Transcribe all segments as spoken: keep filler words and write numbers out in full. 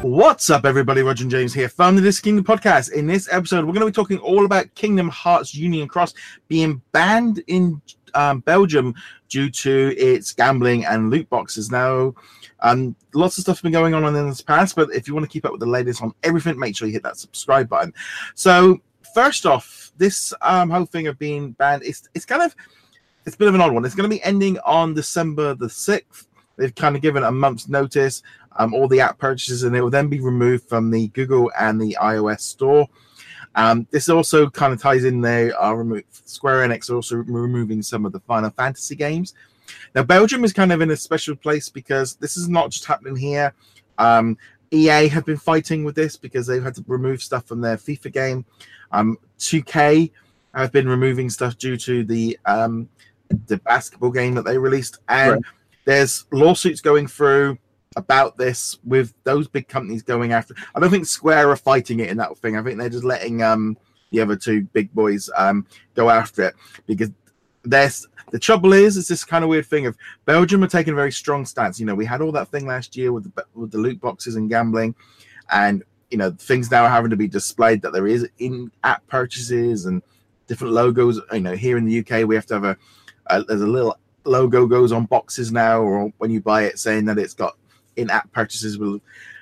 What's up, everybody? Roger and James here from the This Kingdom podcast. In this episode, we're going to be talking all about Kingdom Hearts Union Cross being banned in um, Belgium due to its gambling and loot boxes. Now, um, lots of stuff has been going on in this past, but if you want to keep up with the latest on everything, make sure you hit that subscribe button. So, first off, this um, whole thing of being banned, it's, it's kind of, it's a bit of an odd one. It's going to be ending on December the sixth. They've kind of given a month's notice. Um, all the app purchases, and it will then be removed from the Google and the iOS store. Um, this also kind of ties in there. Uh, remo- Square Enix are also removing some of the Final Fantasy games. Now, Belgium is kind of in a special place because this is not just happening here. Um, E A have been fighting with this because they've had to remove stuff from their FIFA game. Um, two K have been removing stuff due to the um, the basketball game that they released, and right. There's lawsuits going through about this with those big companies going after. I don't think Square are fighting it in that thing. I think they're just letting um the other two big boys um go after it because there's the trouble is it's this kind of weird thing of Belgium are taking a very strong stance. You know, we had all that thing last year with the with the loot boxes and gambling, and you know things now are having to be displayed that there is in-app purchases and different logos. You know, here in the U K we have to have a, a there's a little logo goes on boxes now, or when you buy it, saying that it's got in-app purchases will,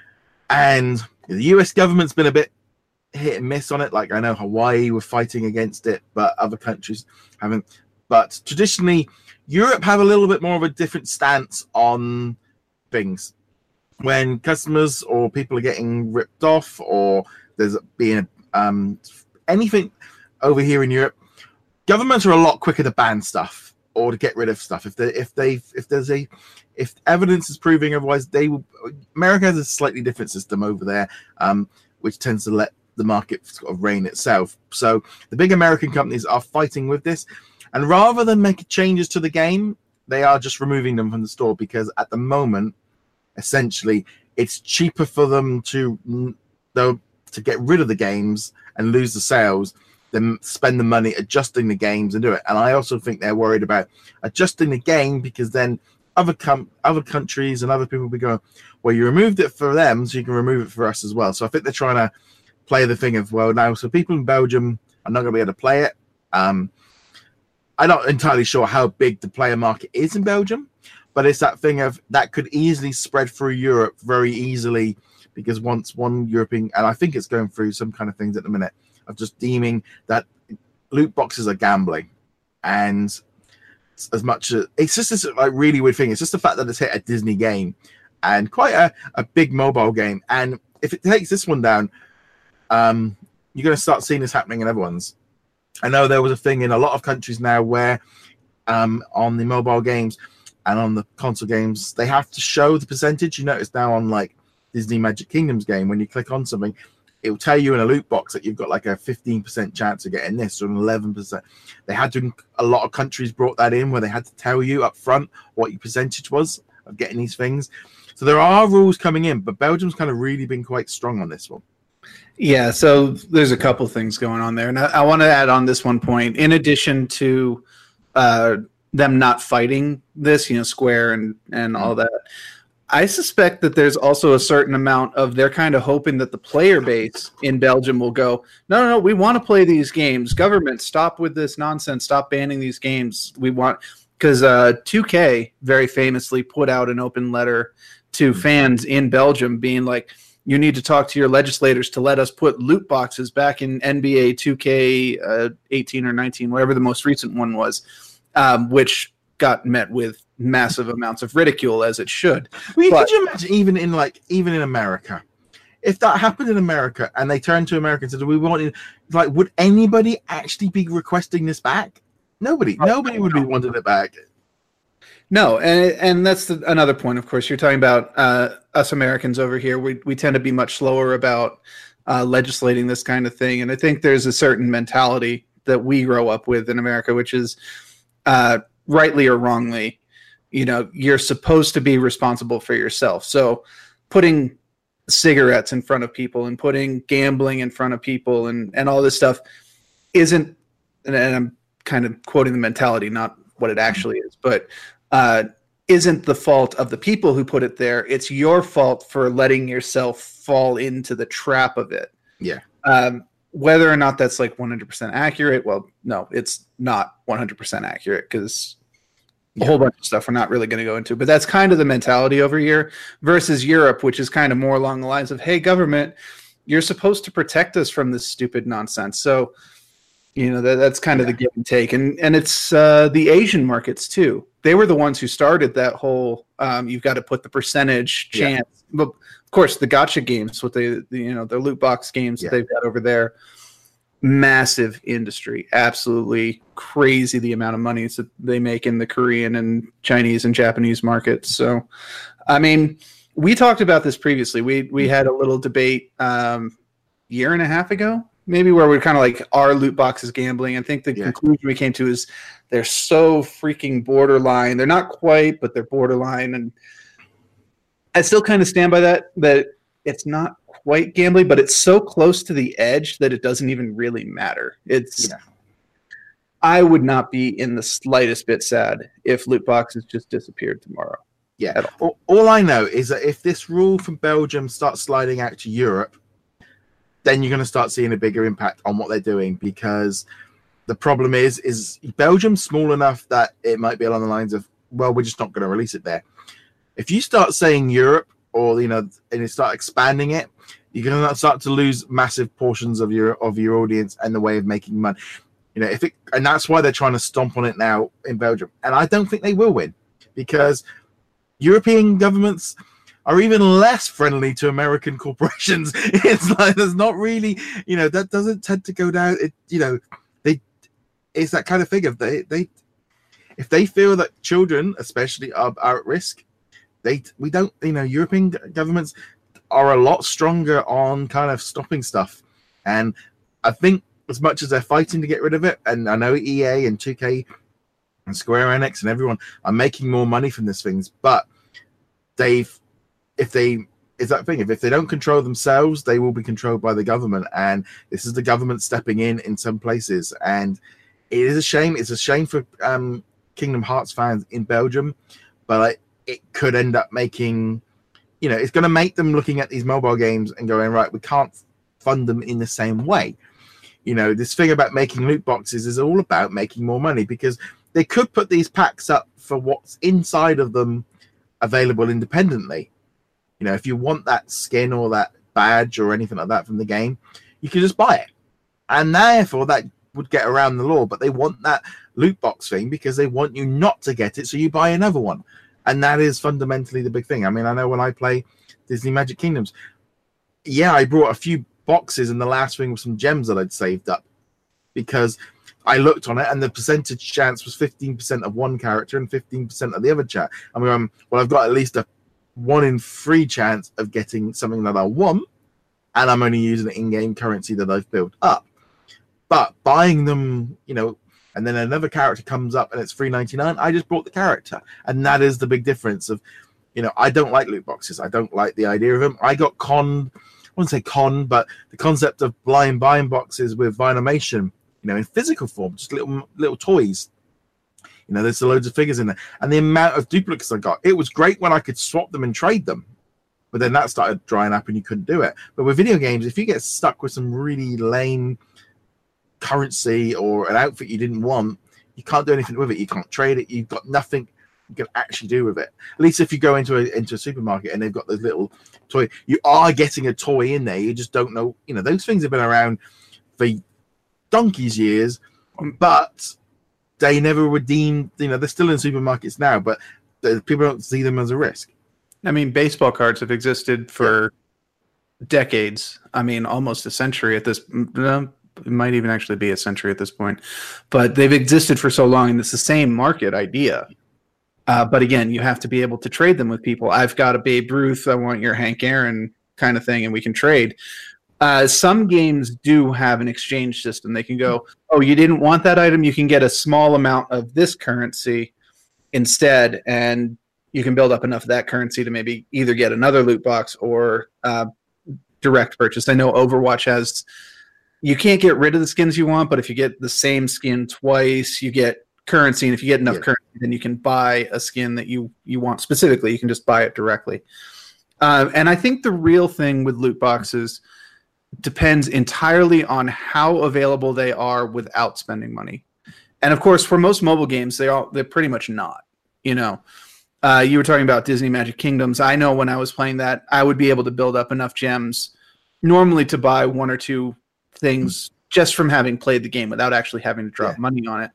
and the U S government's been a bit hit and miss on it. Like I know Hawaii were fighting against it, but other countries haven't. But traditionally, Europe have a little bit more of a different stance on things. When customers or people are getting ripped off, or there's being um, anything over here in Europe, governments are a lot quicker to ban stuff or to get rid of stuff. If they, if they, if there's a, if evidence is proving otherwise, they will. America has a slightly different system over there, um, which tends to let the market sort of reign itself. So the big American companies are fighting with this, and rather than make changes to the game, they are just removing them from the store because at the moment, essentially, it's cheaper for them to though to get rid of the games and lose the sales than spend the money adjusting the games and do it. And I also think they're worried about adjusting the game because then other com- other countries and other people will be going, well, you removed it for them, so you can remove it for us as well. So I think they're trying to play the thing of, well, now, so people in Belgium are not going to be able to play it. Um, I'm not entirely sure how big the player market is in Belgium, but it's that thing of that could easily spread through Europe very easily because once one European, and I think it's going through some kind of things at the minute, of just deeming that loot boxes are gambling, and as much as it's just this like really weird thing, it's just the fact that it's hit a Disney game and quite a, a big mobile game, and if it takes this one down, um, you're going to start seeing this happening in other ones. I know there was a thing in a lot of countries now where um, on the mobile games and on the console games they have to show the percentage. You notice now on like Disney Magic Kingdoms game, when you click on something, it will tell you in a loot box that you've got like a fifteen percent chance of getting this or an eleven percent. They had to, a lot of countries brought that in where they had to tell you up front what your percentage was of getting these things. So there are rules coming in, but Belgium's kind of really been quite strong on this one. Yeah, so there's a couple things going on there. And I, I want to add on this one point, in addition to uh, them not fighting this, you know, Square and, and all that, I suspect that there's also a certain amount of they're kind of hoping that the player base in Belgium will go, no, no, no, we want to play these games. Government, stop with this nonsense. Stop banning these games. We want, because uh, two K very famously put out an open letter to fans in Belgium being like, you need to talk to your legislators to let us put loot boxes back in N B A two K uh, eighteen or nineteen, whatever the most recent one was, um, which got met with massive amounts of ridicule, as it should. Well, but, could you imagine even in like even in America, if that happened in America and they turned to America and said, "We want it," like, would anybody actually be requesting this back? Nobody. Nobody would be wanting it back. No, and and that's the, another point. Of course, you're talking about uh, us Americans over here. We we tend to be much slower about uh, legislating this kind of thing, and I think there's a certain mentality that we grow up with in America, which is uh, rightly or wrongly, you know, you're supposed to be responsible for yourself. So putting cigarettes in front of people and putting gambling in front of people and, and all this stuff isn't, and I'm kind of quoting the mentality, not what it actually is, but uh, isn't the fault of the people who put it there. It's your fault for letting yourself fall into the trap of it. Yeah. Um, whether or not that's like one hundred percent accurate, well, no, it's not one hundred percent accurate because a Yeah. whole bunch of stuff we're not really going to go into. But that's kind of the mentality over here versus Europe, which is kind of more along the lines of, hey, government, you're supposed to protect us from this stupid nonsense. So, you know, that, that's kind of Yeah. the give and take. And and it's uh, the Asian markets, too. They were the ones who started that whole um, you've got to put the percentage Yeah. chance. But, of course, the gacha games, what they, the, you know, the loot box games Yeah. that they've got over there, massive industry. Absolutely crazy the amount of money that they make in the Korean and Chinese and Japanese markets. So, I mean, we talked about this previously. We we had a little debate um, year and a half ago, maybe, where we're kind of like, are loot boxes gambling? I think the Yeah. conclusion we came to is they're so freaking borderline. They're not quite, but they're borderline. And I still kind of stand by that, that it's not quite gambling, but it's so close to the edge that it doesn't even really matter. It's Yeah. I would not be in the slightest bit sad if loot boxes just disappeared tomorrow. Yeah. At All, all I know is that if this rule from Belgium starts sliding out to Europe, then you're going to start seeing a bigger impact on what they're doing, because the problem is, is Belgium's small enough that it might be along the lines of, well, we're just not going to release it there. If you start saying Europe, or, you know, and you start expanding it, you're going to start to lose massive portions of your of your audience and the way of making money. You know, if it, and that's why they're trying to stomp on it now in Belgium. And I don't think they will win, because European governments are even less friendly to American corporations. It's like there's not really, you know, that doesn't tend to go down. It, you know, they, it's that kind of thing. If they, they, if they feel that children, especially, are, are at risk, they, we don't, you know, European governments are a lot stronger on kind of stopping stuff. And I think as much as they're fighting to get rid of it, and I know E A and two K and Square Enix and everyone are making more money from these things, but they've, if they, is that thing, if, if they don't control themselves, they will be controlled by the government. And this is the government stepping in in some places. And it is a shame. It's a shame for um, Kingdom Hearts fans in Belgium, but like, it could end up making, you know, it's going to make them looking at these mobile games and going, right, we can't fund them in the same way. You know, this thing about making loot boxes is all about making more money, because they could put these packs up for what's inside of them available independently. You know, if you want that skin or that badge or anything like that from the game, you can just buy it. And therefore, that would get around the law. But they want that loot box thing because they want you not to get it, so you buy another one. And that is fundamentally the big thing. I mean, I know when I play Disney Magic Kingdoms, yeah, I brought a few boxes, and the last thing was some gems that I'd saved up, because I looked on it and the percentage chance was fifteen percent of one character and fifteen percent of the other chat. I mean, um, well, I've got at least a one in three chance of getting something that I want, and I'm only using the in-game currency that I've built up. But buying them, you know, and then another character comes up and it's three ninety-nine, I just bought the character. And that is the big difference of, you know, I don't like loot boxes. I don't like the idea of them. I got conned, I wouldn't say con, but the concept of blind buying boxes with Vinimation, you know, in physical form, just little little toys. You know, there's loads of figures in there. And the amount of duplicates I got, it was great when I could swap them and trade them. But then that started drying up and you couldn't do it. But with video games, if you get stuck with some really lame currency or an outfit you didn't want, you can't do anything with it. You can't trade it. You've got nothing you can actually do with it. At least if you go into a into a supermarket and they've got those little toy, you are getting a toy in there. You just don't know. You know, those things have been around for donkey's years, but they never redeemed. You know, they're still in supermarkets now, but the, people don't see them as a risk. I mean, baseball cards have existed for yeah. decades. I mean, almost a century at this. No, it might even actually be a century at this point, but they've existed for so long, and it's the same market idea. Uh, but again, you have to be able to trade them with people. I've got a Babe Ruth, I want your Hank Aaron kind of thing, and we can trade. Uh, some games do have an exchange system. They can go, oh, you didn't want that item? You can get a small amount of this currency instead, and you can build up enough of that currency to maybe either get another loot box or uh, direct purchase. I know Overwatch has... You can't get rid of the skins you want, but if you get the same skin twice, you get currency, and if you get enough Yeah. currency, then you can buy a skin that you you want specifically. You can just buy it directly. Uh, and I think the real thing with loot boxes depends entirely on how available they are without spending money. And of course, for most mobile games, they are they're pretty much not. You know, uh, you were talking about Disney Magic Kingdoms. I know when I was playing that, I would be able to build up enough gems normally to buy one or two things just from having played the game without actually having to drop Yeah. money on it.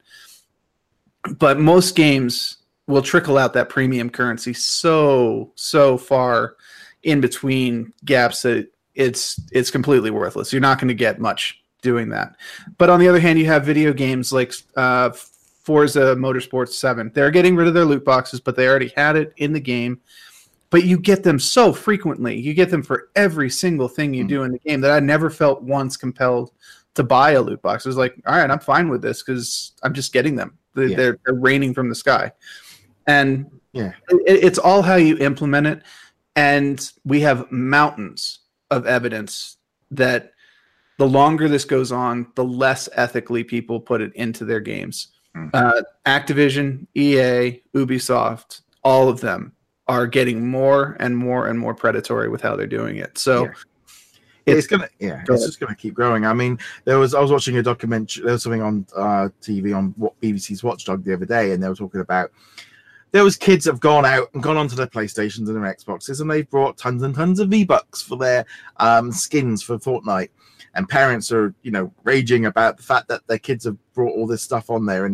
But most games will trickle out that premium currency so so far in between gaps that it's it's completely worthless. You're not going to get much doing that. But on the other hand, you have video games like uh, Forza Motorsport seven. They're getting rid of their loot boxes, but they already had it in the game. But you get them so frequently. You get them for every single thing you Mm. do in the game that I never felt once compelled to buy a loot box. It was like, all right, I'm fine with this because I'm just getting them. They're, Yeah. they're, they're raining from the sky. And Yeah. it, it's all how you implement it. And we have mountains of evidence that the longer this goes on, the less ethically people put it into their games. Mm. Uh, Activision, E A, Ubisoft, all of them are getting more and more and more predatory with how they're doing it. So Yeah. It's, gonna, yeah, Go it's ahead. just gonna keep growing. I mean, there was I was watching a documentary. There was something on uh, T V on what B B C's Watchdog the other day, and they were talking about there was kids that have gone out and gone onto their PlayStations and their Xboxes, and they've brought tons and tons of V-Bucks for their um, skins for Fortnite. And parents are, you know, raging about the fact that their kids have brought all this stuff on there, and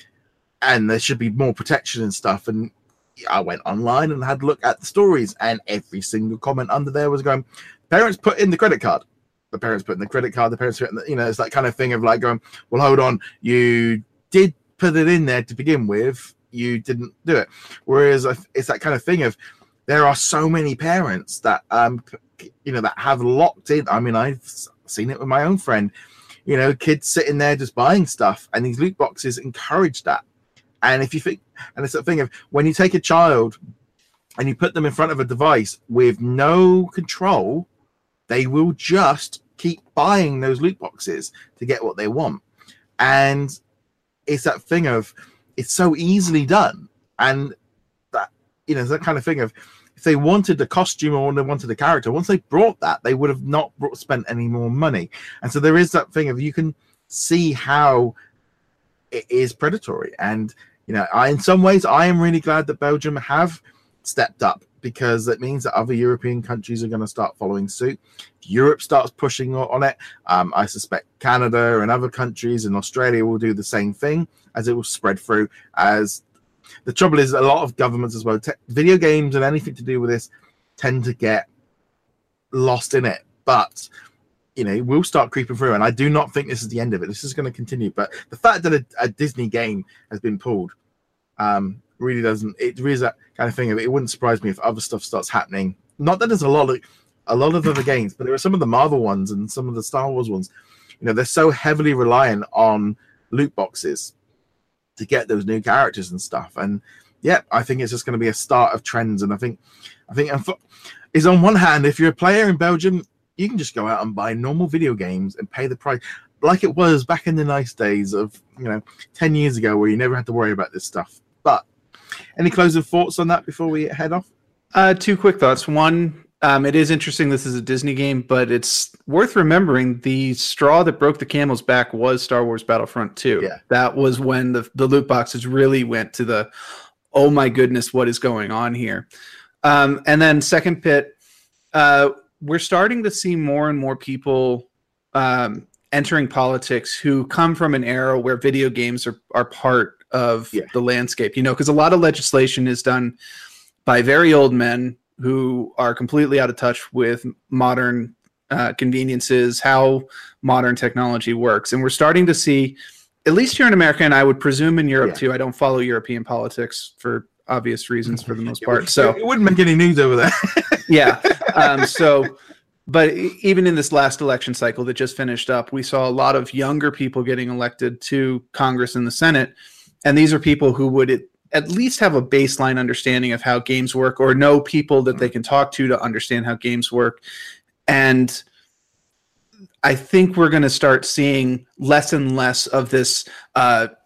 and there should be more protection and stuff. And I went online and had a look at the stories, and every single comment under there was going, parents put in the credit card. The parents put in the credit card. The parents put in the, you know, it's that kind of thing of like going, well, hold on, you did put it in there to begin with. You didn't do it. Whereas it's that kind of thing of there are so many parents that, um, you know, that have locked in. I mean, I've seen it with my own friend, you know, kids sitting there just buying stuff, and these loot boxes encourage that. And if you think, and it's that thing of when you take a child and you put them in front of a device with no control, they will just keep buying those loot boxes to get what they want. And it's that thing of it's so easily done. And that, you know, it's that kind of thing of if they wanted the costume or they wanted the character, once they brought that, they would have not brought, spent any more money. And so there is that thing of you can see how it is predatory. And, you know, I, in some ways, I am really glad that Belgium have stepped up, because that means that other European countries are going to start following suit. If Europe starts pushing on it, um, I suspect Canada and other countries and Australia will do the same thing, as it will spread through. As the trouble is, a lot of governments as well, te- video games and anything to do with this tend to get lost in it. But, you know, we'll start creeping through. And I do not think this is the end of it. This is going to continue. But the fact that a, a Disney game has been pulled, um, really doesn't, it really is that kind of thing of it wouldn't surprise me if other stuff starts happening. Not that there's a lot of a lot of other games, but there are some of the Marvel ones and some of the Star Wars ones, you know, they're so heavily reliant on loot boxes to get those new characters and stuff. And yeah, I think it's just going to be a start of trends. And I think I think is on one hand, if you're a player in Belgium, you can just go out and buy normal video games and pay the price like it was back in the nice days of, you know, ten years ago, where you never had to worry about this stuff. But any closing thoughts on that before we head off? Uh, two quick thoughts. One, um, it is interesting this is a Disney game, but it's worth remembering the straw that broke the camel's back was Star Wars Battlefront two. Yeah. That was when the, the loot boxes really went to the, oh my goodness, what is going on here? Um, and then second pit, uh, we're starting to see more and more people um, entering politics who come from an era where video games are, are part of Yeah. the landscape, you know, because a lot of legislation is done by very old men who are completely out of touch with modern uh, conveniences, how modern technology works. And we're starting to see, at least here in America, and I would presume in Europe Yeah. too, I don't follow European politics for obvious reasons for the most It part. would- So it wouldn't make any news over there. yeah. Um, so, but e- even in this last election cycle that just finished up, we saw a lot of younger people getting elected to Congress and the Senate. And these are people who would at- at least have a baseline understanding of how games work, or know people that they can talk to to understand how games work. And I think we're going to start seeing less and less of this uh,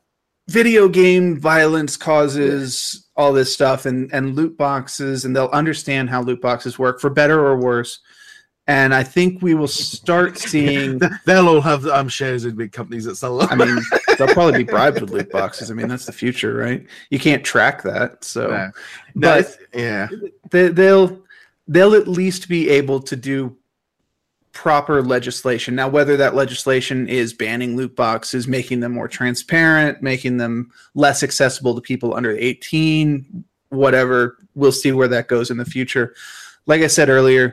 video game violence causes all this stuff, and, and loot boxes, and they'll understand how loot boxes work for better or worse. And I think we will start seeing... They'll all have um, shares in big companies that sell them. I mean, they'll probably be bribed with loot boxes. I mean, that's the future, right? You can't track that. So, no. But no, yeah, they, they'll they'll at least be able to do proper legislation. Now, whether that legislation is banning loot boxes, making them more transparent, making them less accessible to people under eighteen, whatever, we'll see where that goes in the future. Like I said earlier,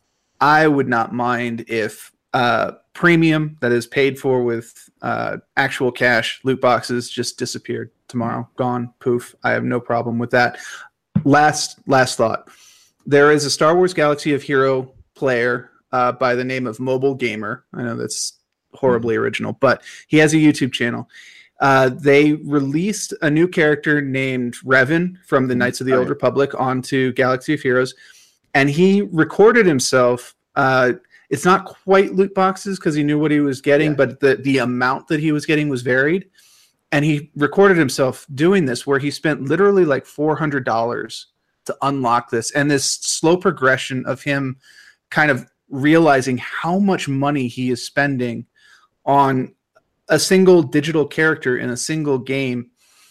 I would not mind if uh, premium that is paid for with uh, actual cash loot boxes just disappeared tomorrow. Gone. Poof. I have no problem with that. Last last thought. There is a Star Wars Galaxy of Hero player uh, by the name of Mobile Gamer. I know that's horribly original, but he has a YouTube channel. Uh, they released a new character named Revan from the Knights of the Old Republic onto Galaxy of Heroes. And he recorded himself. Uh, it's not quite loot boxes because he knew what he was getting, yeah. but the, the amount that he was getting was varied. And he recorded himself doing this, where he spent literally like four hundred dollars to unlock this. And this slow progression of him kind of realizing how much money he is spending on a single digital character in a single game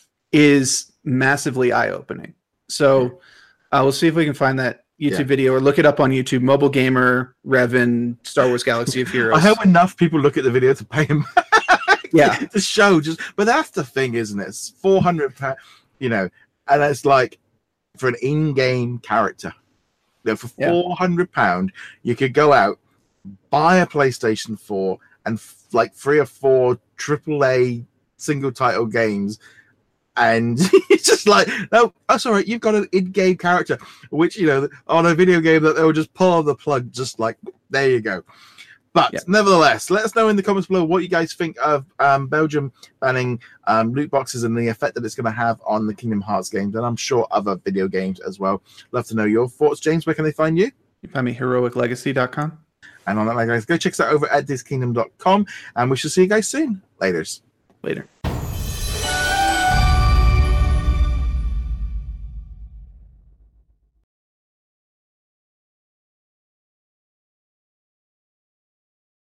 is massively eye-opening. So uh, we'll see if we can find that YouTube yeah. video, or look it up on YouTube. Mobile Gamer, Revan, Star Wars Galaxy of Heroes. I hope enough people look at the video to pay him back. Yeah, the show just. But that's the thing, isn't it? It's four hundred pounds, you know, and it's like for an in-game character. You know, for yeah. four hundred pound, you could go out, buy a PlayStation Four, and f- like three or four triple A single title games. And it's just like, no, that's all right. You've got an in-game character, which, you know, on a video game that they will just pull the plug, just like, there you go. But yeah. nevertheless, let us know in the comments below what you guys think of um, Belgium banning um, loot boxes and the effect that it's going to have on the Kingdom Hearts games, and I'm sure other video games as well. Love to know your thoughts. James, where can they find you? You find me heroic legacy dot com. And on that, guys, go check us out over at this kingdom dot com, and we shall see you guys soon. Laters. Later.